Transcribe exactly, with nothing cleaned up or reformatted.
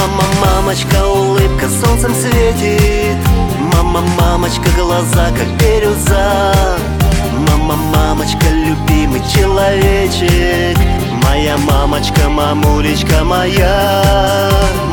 Мама, мамочка, улыбка солнцем светит. Мама, мамочка, глаза как бирюза. Мама, мамочка, любимый человечек. Моя мамочка, мамулечка моя.